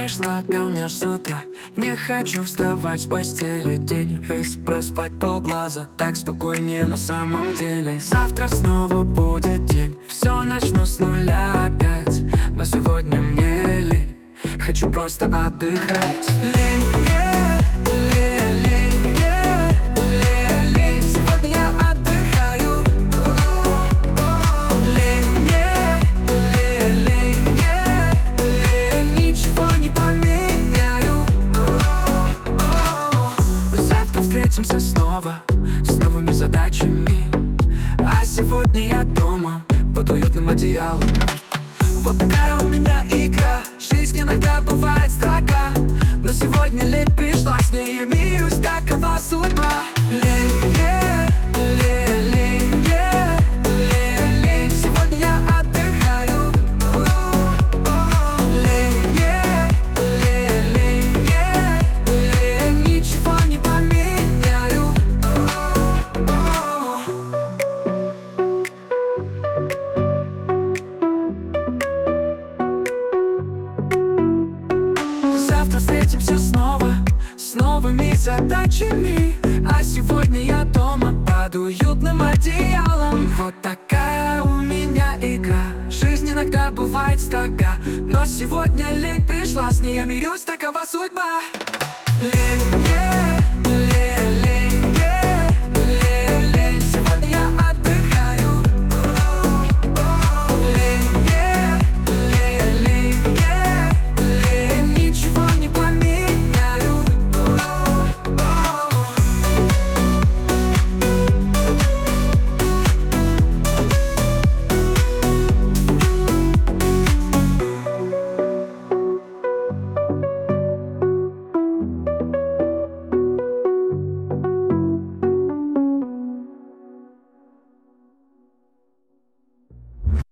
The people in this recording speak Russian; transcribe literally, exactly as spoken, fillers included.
пришла ко мне с утра. Не хочу вставать с постели, день весь проспать полглаза. Так спокойнее на самом деле. Завтра снова будет день, все начну с нуля опять. Но сегодня мне лень, хочу просто отдыхать. Лень мне, лень, лень мне, лень, лень. Сегодня я отдыхаю. Лень мне, лень, лень мне, лень. Ничего не поменяю. Завтра встретимся снова с новыми задачами. А сегодня я дома под уютным одеялом. Вот такая у меня игра. Жизнь иногда бывает строга, но сегодня лень пришла, с ней мирюсь, такова судьба. Лень мне, лень, лень мне, лень, лень. Сегодня я отдыхаю. Лень мне, лень, лень мне, лень. Ничего не поменяю. Завтра встретимся снова с новыми задачами. А сегодня я дома под уютным одеялом. Вот такая у меня игра. Жизнь иногда бывает строга, но сегодня лень пришла, с ней я мирюсь, такова судьба. Лень мне,